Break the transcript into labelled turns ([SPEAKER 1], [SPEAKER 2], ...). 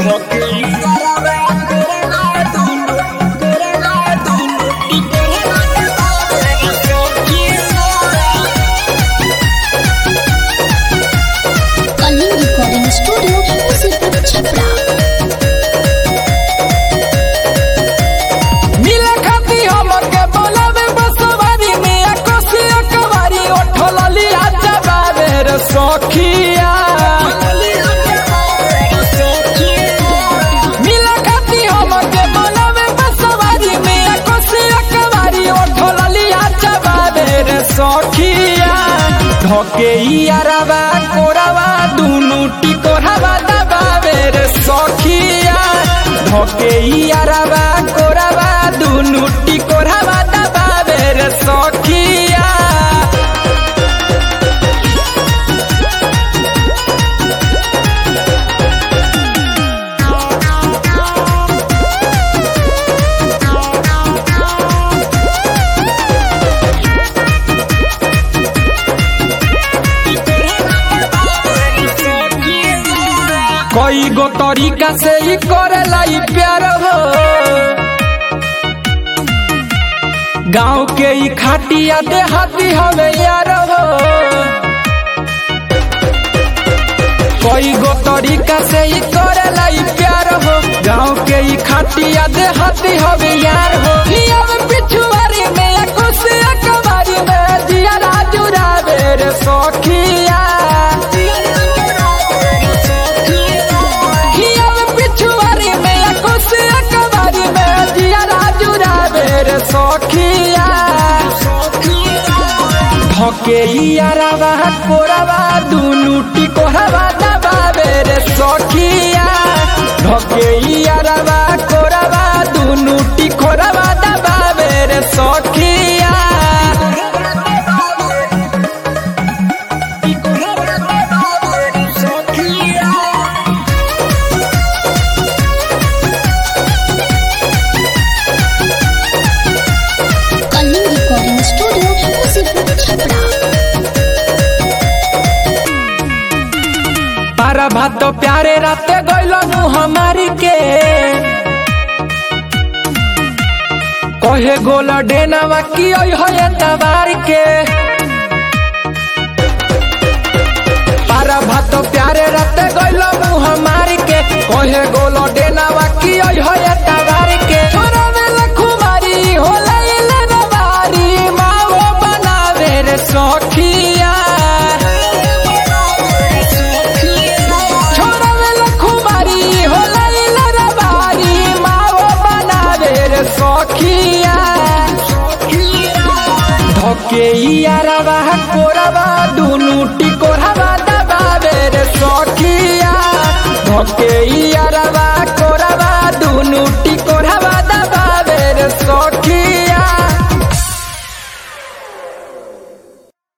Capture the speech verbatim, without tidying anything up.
[SPEAKER 1] धके यारवा कोरवा दुनु टिकोरवा दबावे रे सखिया धके यारवा कोरवा दुनु टिकोरवा दबावे रे सखिया कई गो तरीका से ही करेला ई प्यार हो गाँव के ही खाटिया देहाती हमें यार हो कई गो तरीका से ही करेला ई प्यार हो गाँव के ही खाटिया देहाती हमें यार हो पिछुआरी में कुशिया कबारी में जिया राजू रावे रे सखिया धके यारवा कोरवा दुनु टिकोरवा दबावे रे सखिया धके यारवा कोरवा दुनु टिकोरवा दबावे रे सखिया पारा भात प्यारे राते गइल मुँह हमारी के कहे गोला डेनावा की है तबार के पारा भात प्यारे राते गइल मुँह हमारी के कहे गोला डेनावा की है तबार के छोरा में लखुमारी होला इले नवारी माओ बनावे रे सखिया धके यारवा कोरवा दुनु टिकोरवा दबावे रे सखिया धके